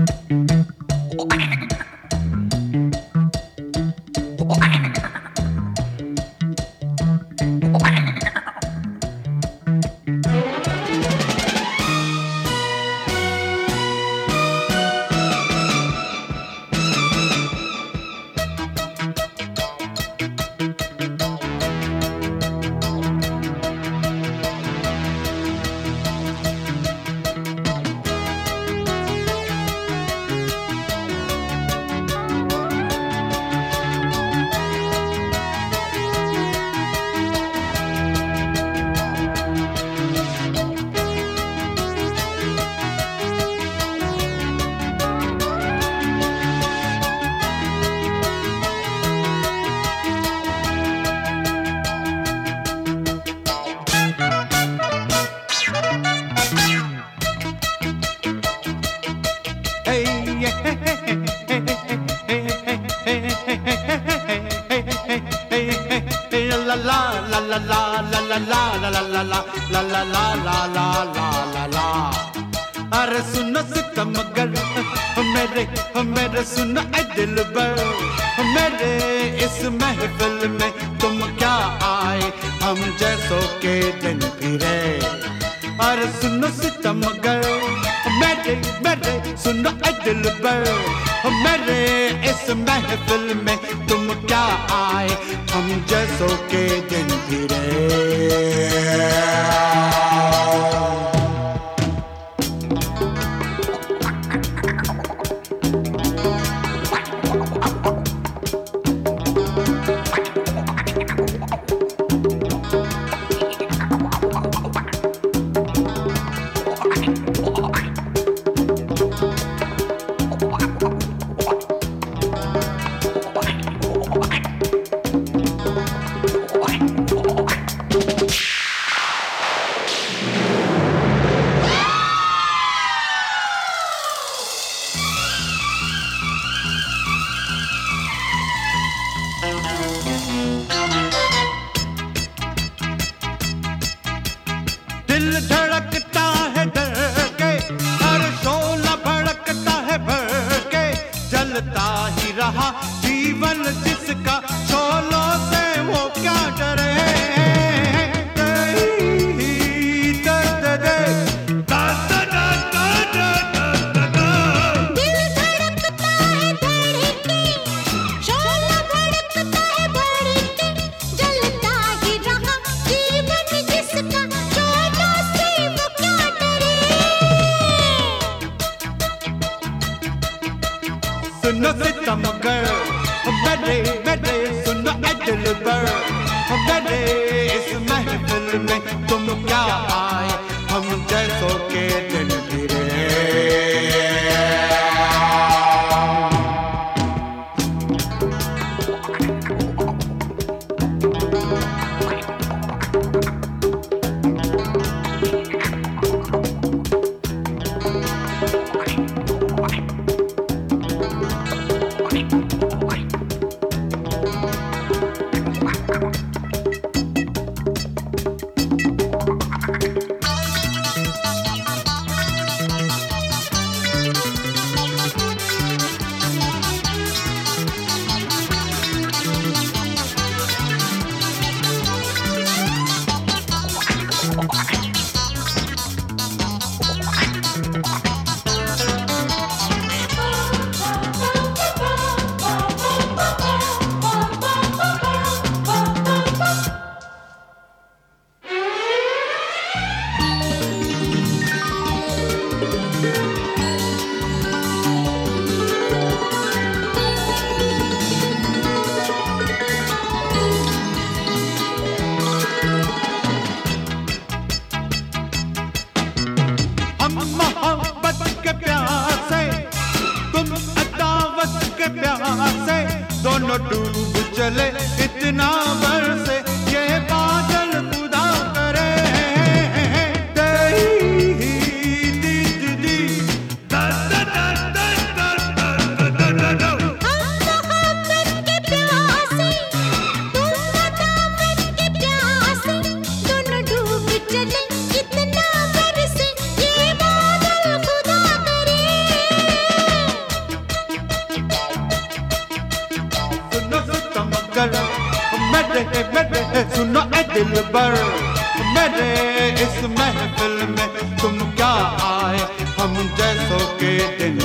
अरे सुनो सितमगर मेरे सुनो ऐ दिलबर, मेरे इस महफिल में तुम क्या आए, हम जैसों के दिन फिरे। अरे सुनो सितमगर मेरे सुनो ऐ दिलबर, मेरे इस महफिल में तुम क्या आए, हम जैसों के दिन फिरे। दिल धड़कता है डर के, हर शोला भड़कता है भर के, जलता ही रहा जीवन जिसका, शोलों से वो क्या डरे। सुनो सितमगर मेरे सुनो ऐ दिलबर, मेरे इस महफिल में तुम क्या आए, हम जैसों के दिन फिरे। हम मोहब्बत के प्यासे, तुम अदावत के प्यासे, दोनों डूब चले इतना बरसे, ये बादल खुदा करे। दिलबर, मेरे इस महफिल में तुम क्या आए हम जैसों के दिन